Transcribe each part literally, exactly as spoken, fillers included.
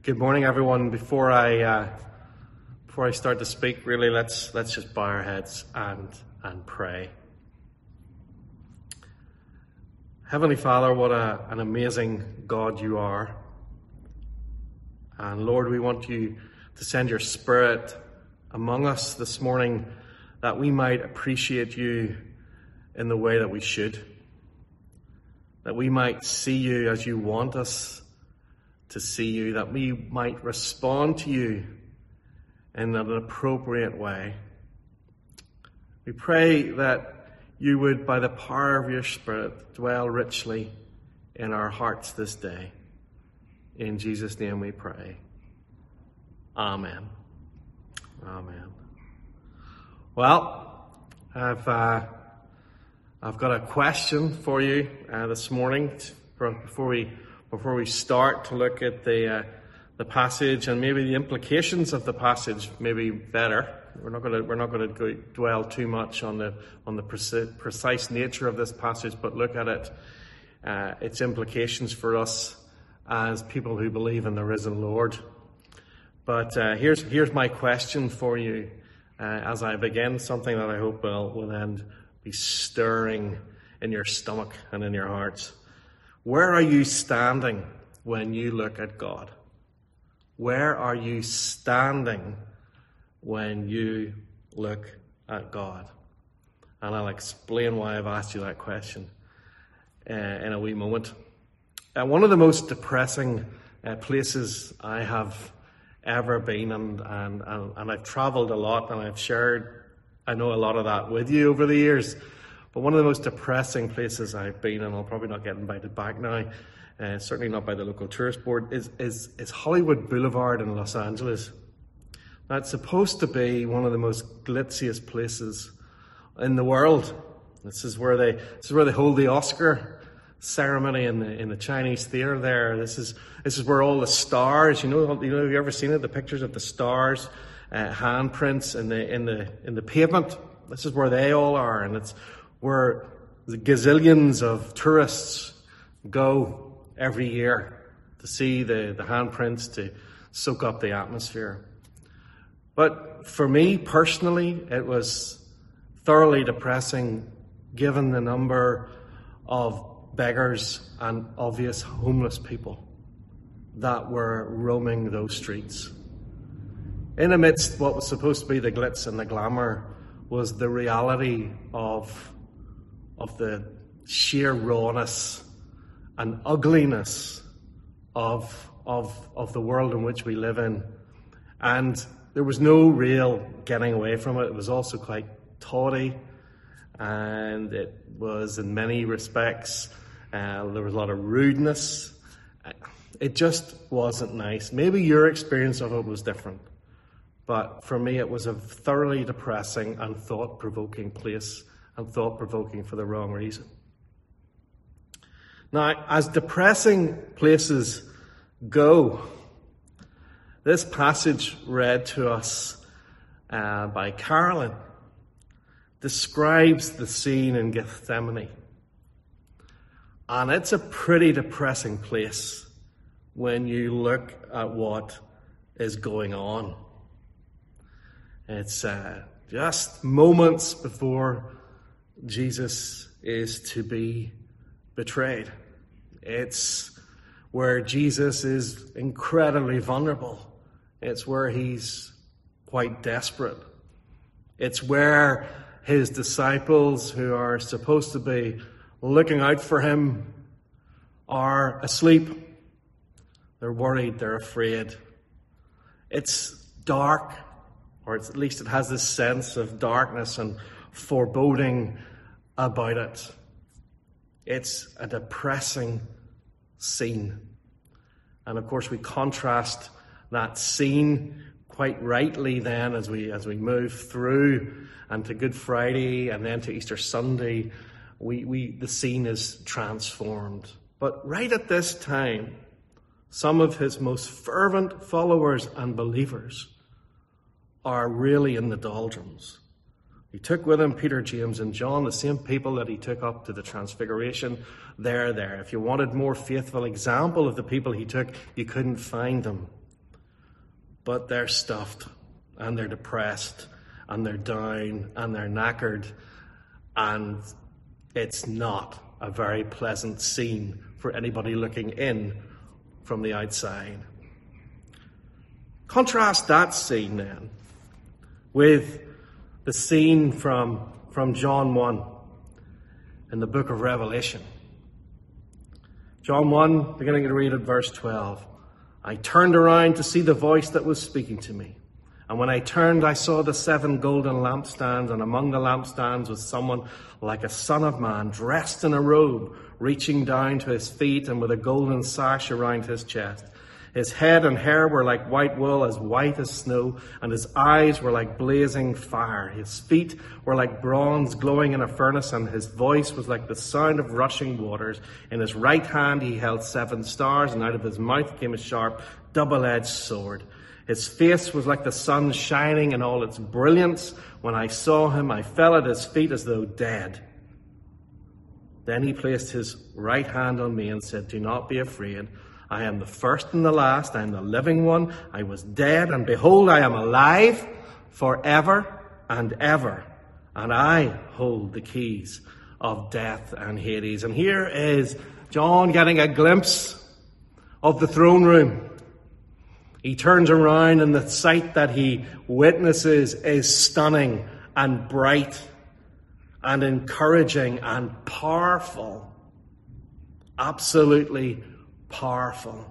Good morning, everyone. Before I uh, before I start to speak, really, let's let's just bow our heads and and pray. Heavenly Father, what a, an amazing God you are, and Lord, we want you to send your Spirit among us this morning, that we might appreciate you in the way that we should, that we might see you as you want us to see you, that we might respond to you in an appropriate way. We pray that you would, by the power of your Spirit, dwell richly in our hearts this day. In Jesus' name we pray. Amen. Amen. Well, I've uh, I've got a question for you uh, this morning before we before we start to look at the uh, the passage and maybe the implications of the passage. Maybe better. We're not going to we're not going to dwell too much on the on the precise nature of this passage, but look at it, uh, its implications for us as people who believe in the risen Lord. But uh, here's here's my question for you uh, as I begin, something that I hope will will then be stirring in your stomach and in your hearts. Where are you standing when you look at God? Where are you standing when you look at God? And I'll explain why I've asked you that question uh, in a wee moment. Uh, one of the most depressing uh, places I have ever been, and, and, and, and I've traveled a lot, and I've shared, I know, a lot of that with you over the years. But one of the most depressing places I've been, and I'll probably not get invited back now, uh, certainly not by the local tourist board, is, is, is Hollywood Boulevard in Los Angeles. Now, it's supposed to be one of the most glitziest places in the world. This is where they this is where they hold the Oscar ceremony in the in the Chinese theater there. This is this is where all the stars, you know, you know, have you ever seen it? The pictures of the stars, uh, handprints in the in the in the pavement. This is where they all are, and it's where the gazillions of tourists go every year to see the, the handprints, to soak up the atmosphere. But for me personally, it was thoroughly depressing given the number of beggars and obvious homeless people that were roaming those streets. In amidst what was supposed to be the glitz and the glamour was the reality of of the sheer rawness and ugliness of, of, of the world in which we live in. And there was no real getting away from it. It was also quite tawdry, and it was, in many respects, uh, there was a lot of rudeness. It just wasn't nice. Maybe your experience of it was different, but for me it was a thoroughly depressing and thought-provoking place, and thought-provoking for the wrong reason. Now, as depressing places go, this passage read to us uh, by Carolyn describes the scene in Gethsemane. And it's a pretty depressing place when you look at what is going on. It's uh, just moments before Jesus is to be betrayed. It's where Jesus is incredibly vulnerable. It's where he's quite desperate. It's where his disciples, who are supposed to be looking out for him, are asleep. They're worried, they're afraid. It's dark, or it's, at least it has this sense of darkness and foreboding about it. It's a depressing scene. And of course we contrast that scene quite rightly then as we as we move through and to Good Friday and then to Easter Sunday, we, we the scene is transformed. But right at this time, some of his most fervent followers and believers are really in the doldrums. He took with him Peter, James, and John, the same people that he took up to the Transfiguration. They're there. If you wanted more faithful example of the people he took, you couldn't find them. but they're stuffed and they're depressed and they're down and they're knackered, and it's not a very pleasant scene for anybody looking in from the outside. Contrast that scene then with the scene from, from John one in the book of Revelation. John one, beginning to read at verse twelve. I turned around to see the voice that was speaking to me. And when I turned, I saw the seven golden lampstands, and among the lampstands was someone like a son of man, dressed in a robe, reaching down to his feet and with a golden sash around his chest. His head and hair were like white wool, as white as snow, and his eyes were like blazing fire. His feet were like bronze glowing in a furnace, and his voice was like the sound of rushing waters. In his right hand he held seven stars, and out of his mouth came a sharp, double-edged sword. His face was like the sun shining in all its brilliance. When I saw him, I fell at his feet as though dead. Then he placed his right hand on me and said, do not be afraid. I am the first and the last. I am the living one. I was dead, and behold, I am alive forever and ever. And I hold the keys of death and Hades. And here is John getting a glimpse of the throne room. He turns around, and the sight that he witnesses is stunning and bright and encouraging and powerful. Absolutely powerful.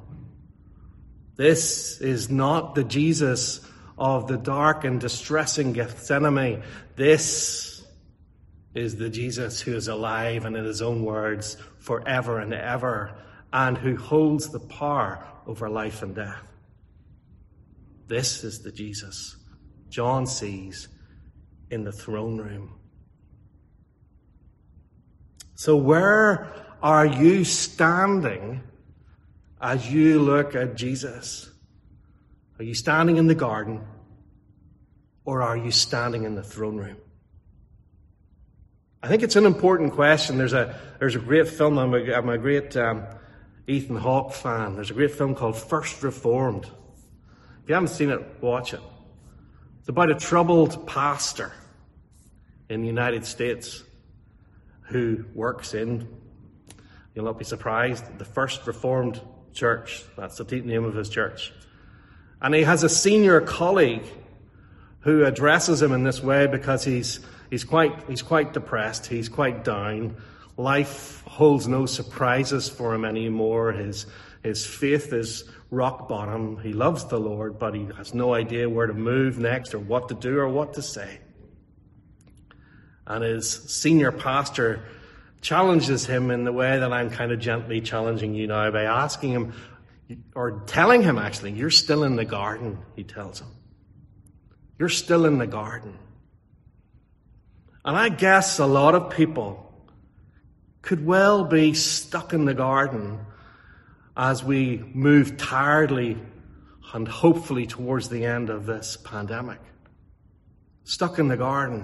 This is not the Jesus of the dark and distressing Gethsemane. This is the Jesus who is alive, and in his own words, forever and ever, and who holds the power over life and death. This is the Jesus John sees in the throne room. So where are you standing as you look at Jesus? Are you standing in the garden, or are you standing in the throne room? I think it's an important question. There's a there's a great film. I'm a, I'm a great um, Ethan Hawke fan. There's a great film called First Reformed. If you haven't seen it, watch it. It's about a troubled pastor in the United States who works in, you'll not be surprised, the First Reformed Church. That's the name of his church. And he has a senior colleague who addresses him in this way because he's he's quite he's quite depressed, he's quite down. Life holds no surprises for him anymore. His his faith is rock bottom. He loves the Lord, but he has no idea where to move next or what to do or what to say. And his senior pastor challenges him in the way that I'm kind of gently challenging you now by asking him, or telling him actually, you're still in the garden, he tells him. You're still in the garden. And I guess a lot of people could well be stuck in the garden as we move tiredly and hopefully towards the end of this pandemic. Stuck in the garden.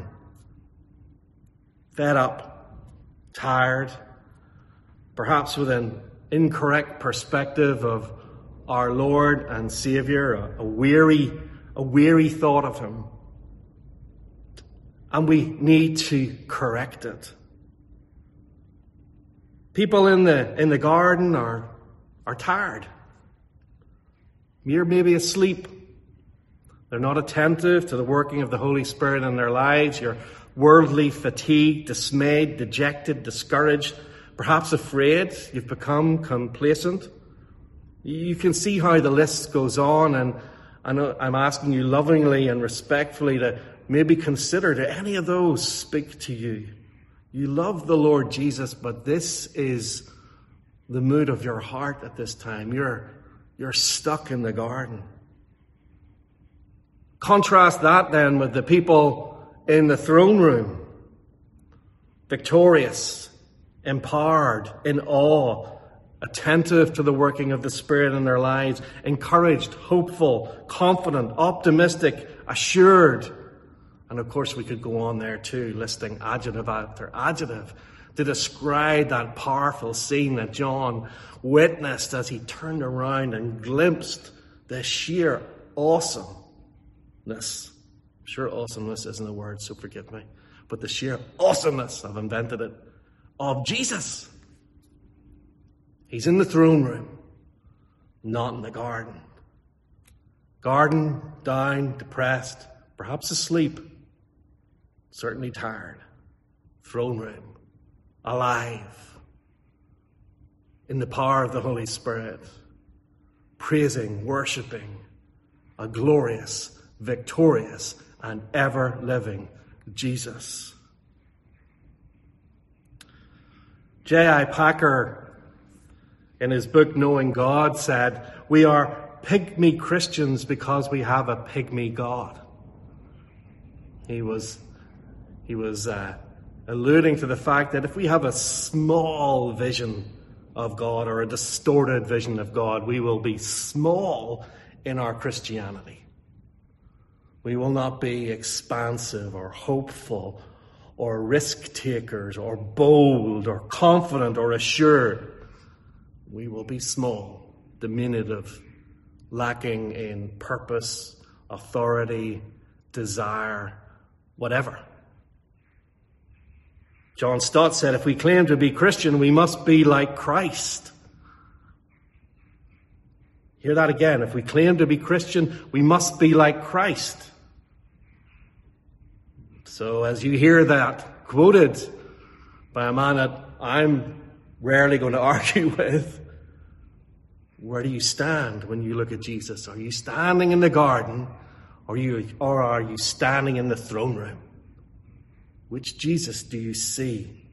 Fed up, tired, perhaps with an incorrect perspective of our Lord and Savior, a, a weary, a weary thought of him. And we need to correct it. People in the in the garden are are tired. You're maybe asleep. They're not attentive to the working of the Holy Spirit in their lives. You're worldly, fatigued, dismayed, dejected, discouraged, perhaps afraid. You've become complacent. You can see how the list goes on, and I'm asking you lovingly and respectfully to maybe consider, do any of those speak to you? You love the Lord Jesus, but this is the mood of your heart at this time. You're, you're stuck in the garden. Contrast that then with the people in the throne room. Victorious, empowered, in awe, attentive to the working of the Spirit in their lives, encouraged, hopeful, confident, optimistic, assured. And of course we could go on there too, listing adjective after adjective to describe that powerful scene that John witnessed as he turned around and glimpsed the sheer awesomeness. Sure, awesomeness isn't a word, so forgive me. But the sheer awesomeness, I've invented it, of Jesus. He's in the throne room, not in the garden. Garden, down, depressed, perhaps asleep, certainly tired. Throne room, alive, in the power of the Holy Spirit, praising, worshipping a glorious, victorious, and ever-living Jesus. J I Packer, in his book Knowing God, said, "We are pygmy Christians because we have a pygmy God." He was, he was uh, alluding to the fact that if we have a small vision of God or a distorted vision of God, we will be small in our Christianity. We will not be expansive or hopeful or risk takers or bold or confident or assured. We will be small, diminutive, lacking in purpose, authority, desire, whatever. John Stott said, if we claim to be Christian, we must be like Christ. Hear that again. If we claim to be Christian, we must be like Christ. So as you hear that quoted by a man that I'm rarely going to argue with, where do you stand when you look at Jesus? Are you standing in the garden, or, you, or are you standing in the throne room? Which Jesus do you see?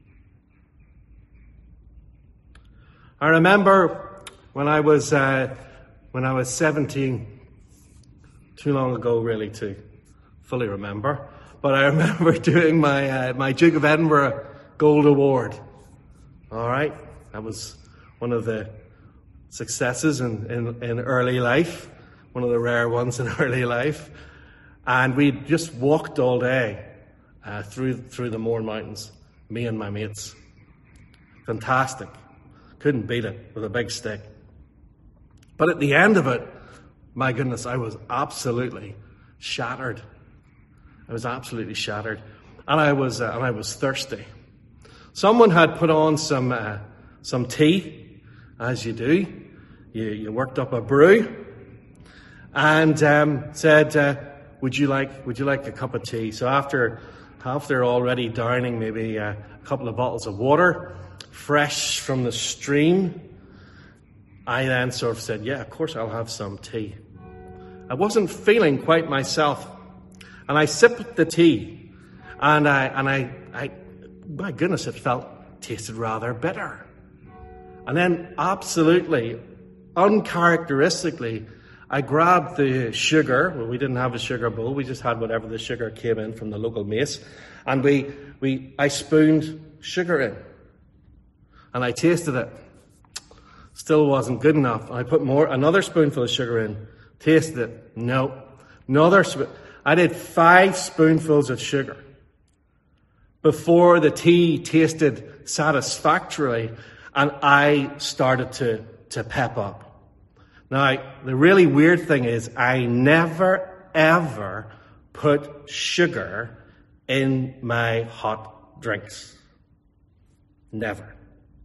I remember when I was uh, when I was seventeen, too long ago really to fully remember, but I remember doing my uh, my Duke of Edinburgh Gold Award. All right, that was one of the successes in, in, in early life, one of the rare ones in early life, and we just walked all day. Uh, through through the Mourne Mountains, me and my mates. Fantastic. Couldn't beat it with a big stick. But at the end of it, my goodness, I was absolutely shattered. I was absolutely shattered, and I was uh, and I was thirsty. Someone had put on some uh, some tea, as you do. You you worked up a brew, and um, said, uh, "Would you like Would you like a cup of tea?" So after After already downing maybe a couple of bottles of water, fresh from the stream, I then sort of said, yeah, of course I'll have some tea. I wasn't feeling quite myself. And I sipped the tea. And I, and I, I, my goodness, it felt, tasted rather bitter. And then absolutely, uncharacteristically, I grabbed the sugar. Well, we didn't have a sugar bowl. We just had whatever the sugar came in from the local mace. And we, we, I spooned sugar in. And I tasted it. Still wasn't good enough. I put more, another spoonful of sugar in. Tasted it. No. Another spoon. I did five spoonfuls of sugar before the tea tasted satisfactorily and I started to, to pep up. Now, the really weird thing is I never, ever put sugar in my hot drinks. Never.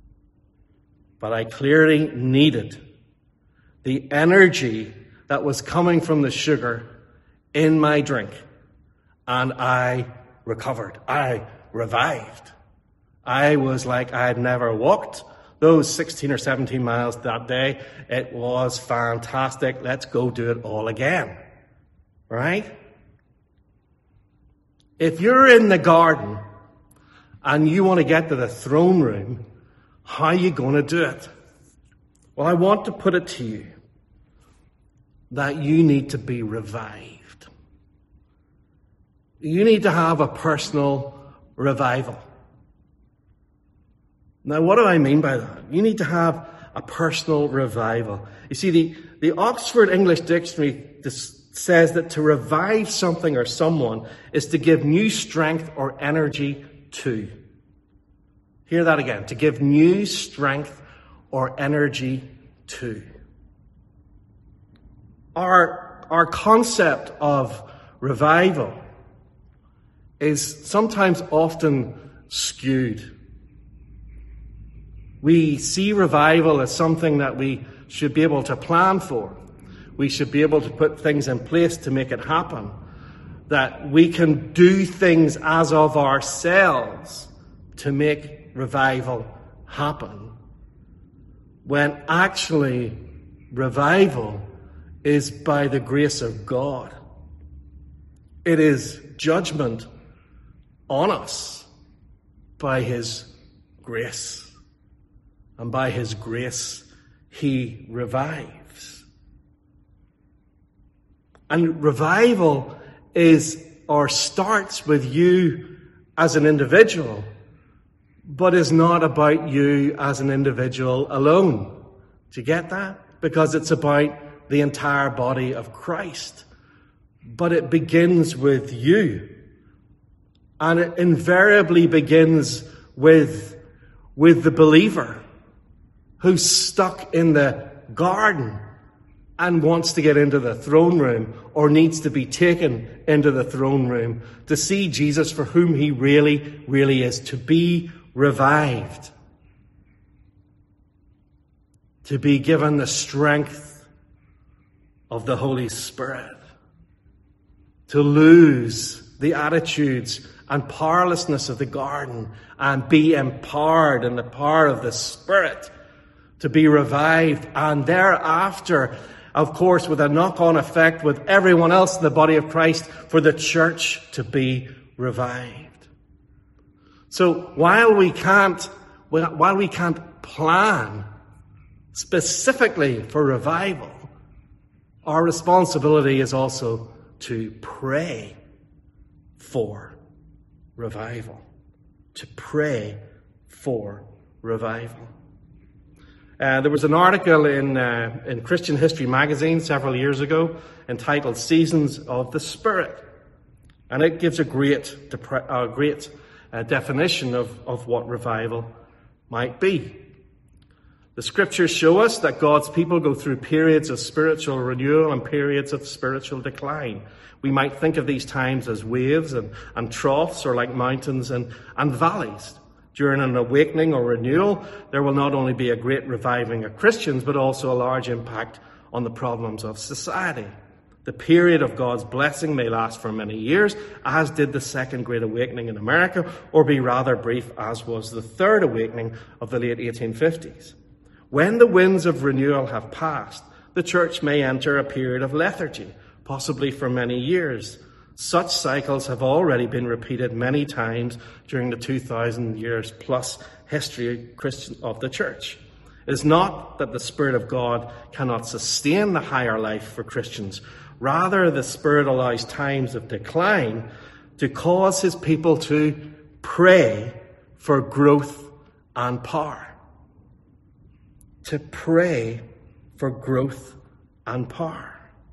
But I clearly needed the energy that was coming from the sugar in my drink. And I recovered. I revived. I was like I had never walked those sixteen or seventeen miles that day. It was fantastic. Let's go do it all again. Right? If you're in the garden and you want to get to the throne room, how are you going to do it? Well, I want to put it to you that you need to be revived. You need to have a personal revival. Now, what do I mean by that? You need to have a personal revival. You see, the, the Oxford English Dictionary says that to revive something or someone is to give new strength or energy to. Hear that again. To give new strength or energy to. Our our concept of revival is sometimes often skewed. We see revival as something that we should be able to plan for. We should be able to put things in place to make it happen. That we can do things as of ourselves to make revival happen. When actually, revival is by the grace of God. It is judgment on us by His grace. And by His grace, He revives. And revival is, or starts with you as an individual, but is not about you as an individual alone. Do you get that? Because it's about the entire body of Christ. But it begins with you. And it invariably begins with, with the believer who's stuck in the garden and wants to get into the throne room, or needs to be taken into the throne room to see Jesus for whom He really, really is, to be revived, to be given the strength of the Holy Spirit, to lose the attitudes and powerlessness of the garden and be empowered in the power of the Spirit, to be revived, and thereafter, of course, with a knock-on effect with everyone else in the body of Christ, for the church to be revived. So while we can't, while we can't plan specifically for revival, our responsibility is also to pray for revival. To pray for revival. Uh, there was an article in uh, in Christian History magazine several years ago entitled "Seasons of the Spirit," and it gives a great, depre- uh, great uh, definition of, of what revival might be. The Scriptures show us that God's people go through periods of spiritual renewal and periods of spiritual decline. We might think of these times as waves and, and troughs, or like mountains and, and valleys. During an awakening or renewal, there will not only be a great reviving of Christians, but also a large impact on the problems of society. The period of God's blessing may last for many years, as did the Second Great Awakening in America, or be rather brief, as was the Third Awakening of the late eighteen fifties. When the winds of renewal have passed, the church may enter a period of lethargy, possibly for many years. Such cycles have already been repeated many times during the two thousand years plus history of the church. It is not that the Spirit of God cannot sustain the higher life for Christians. Rather, the Spirit allows times of decline to cause His people to pray for growth and power. To pray for growth and power.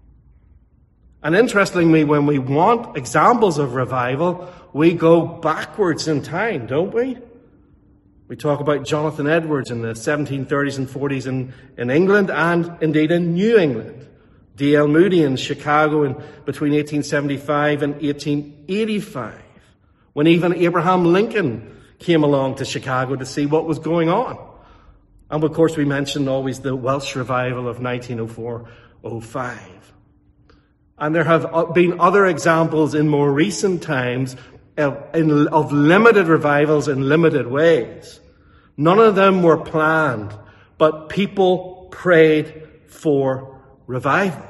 And interestingly, when we want examples of revival, we go backwards in time, don't we? We talk about Jonathan Edwards in the seventeen thirties and forties in, in England, and indeed in New England. D L Moody in Chicago in between eighteen seventy-five and eighteen eighty-five, when even Abraham Lincoln came along to Chicago to see what was going on. And of course, we mention always the Welsh revival of nineteen oh four oh five. And there have been other examples in more recent times of, in, of limited revivals in limited ways. None of them were planned, but people prayed for revival.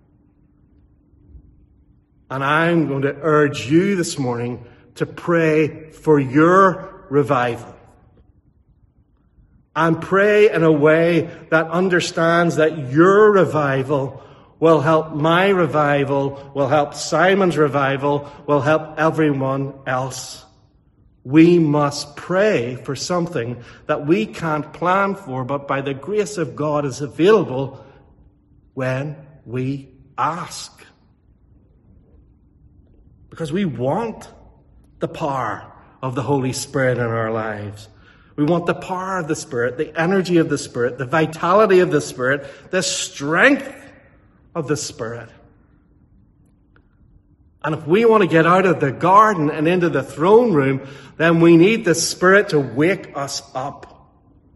And I'm going to urge you this morning to pray for your revival. And pray in a way that understands that your revival will help my revival, will help Simon's revival, will help everyone else. We must pray for something that we can't plan for, but by the grace of God is available when we ask. Because we want the power of the Holy Spirit in our lives. We want the power of the Spirit, the energy of the Spirit, the vitality of the Spirit, the strength of the Spirit And if we want to get out of the garden and into the throne room, then we need the Spirit to wake us up.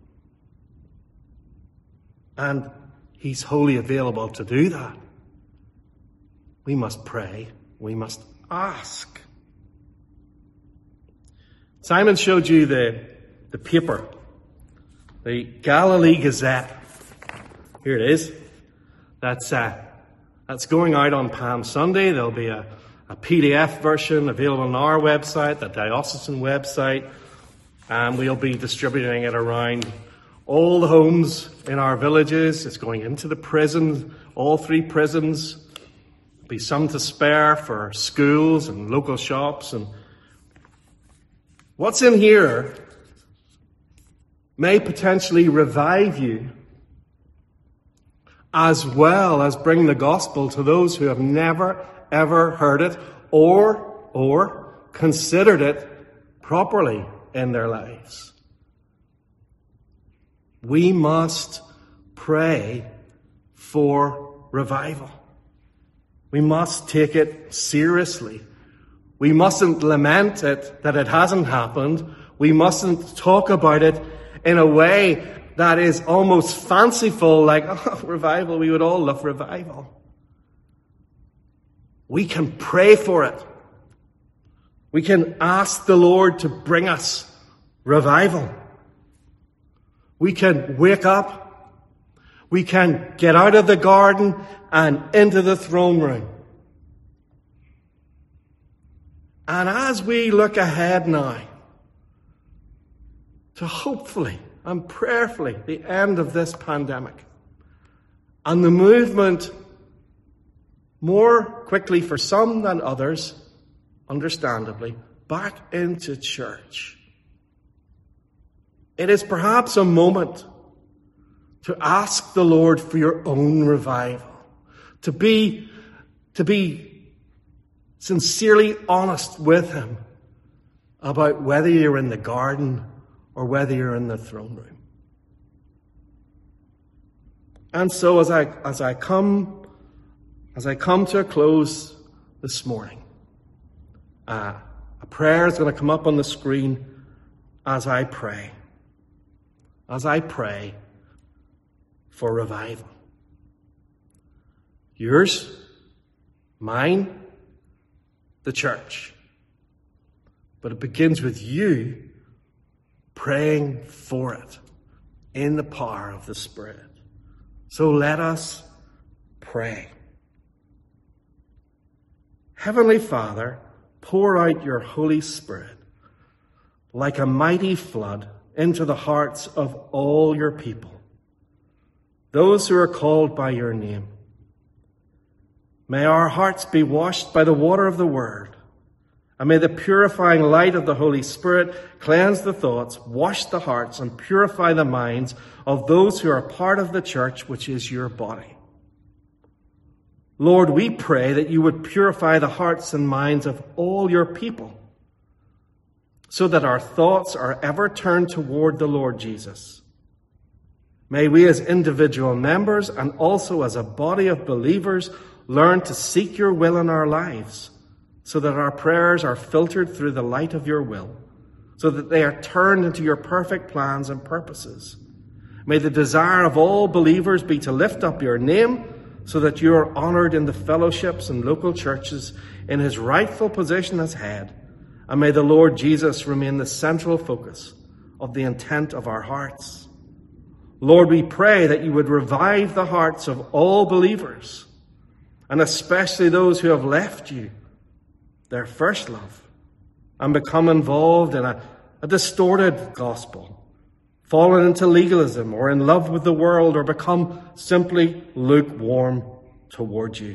And He's wholly available to do that. We must pray. We must ask. Simon showed you the, the paper, the Galilee Gazette. Here it is. That's, uh, that's going out on Palm Sunday. There'll be a, a P D F version available on our website, the diocesan website, and we'll be distributing it around all the homes in our villages. It's going into the prisons, all three prisons. There'll be some to spare for schools and local shops. And what's in here may potentially revive you, as well as bring the gospel to those who have never, ever heard it or, or considered it properly in their lives. We must pray for revival. We must take it seriously. We mustn't lament it that it hasn't happened. We mustn't talk about it in a way that is almost fanciful, like, oh, revival, we would all love revival. We can pray for it. We can ask the Lord to bring us revival. We can wake up. We can get out of the garden and into the throne room. And as we look ahead now to hopefully and prayerfully the end of this pandemic and the movement more quickly for some than others, understandably, back into church, it is perhaps a moment to ask the Lord for your own revival, to be, to be sincerely honest with Him about whether you're in the garden or whether you're in the throne room. And so as I as I come as I come to a close this morning, uh, a prayer is going to come up on the screen as I pray. As I pray for revival. Yours, mine, the church. But it begins with you praying for it in the power of the Spirit. So let us pray. Heavenly Father, pour out your Holy Spirit like a mighty flood into the hearts of all your people, those who are called by your name. May our hearts be washed by the water of the Word, and may the purifying light of the Holy Spirit cleanse the thoughts, wash the hearts, and purify the minds of those who are part of the church, which is your body. Lord, we pray that you would purify the hearts and minds of all your people, so that our thoughts are ever turned toward the Lord Jesus. May we as individual members and also as a body of believers learn to seek your will in our lives, so that our prayers are filtered through the light of your will, so that they are turned into your perfect plans and purposes. May the desire of all believers be to lift up your name, so that you are honored in the fellowships and local churches in his rightful position as head. And may the Lord Jesus remain the central focus of the intent of our hearts. Lord, we pray that you would revive the hearts of all believers, and especially those who have left you, their first love, and become involved in a, a distorted gospel, fallen into legalism or in love with the world, or become simply lukewarm toward you.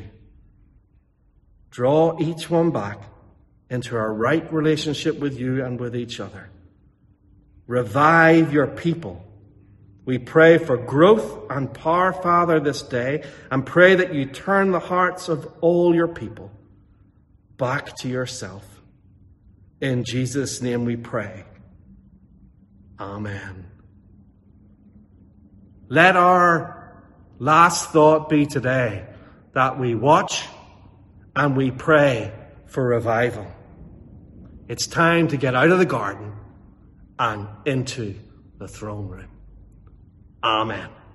Draw each one back into our right relationship with you and with each other. Revive your people. We pray for growth and power, Father, this day, and pray that you turn the hearts of all your people back to yourself. In Jesus' name we pray. Amen. Let our last thought be today that we watch and we pray for revival. It's time to get out of the garden and into the throne room. Amen.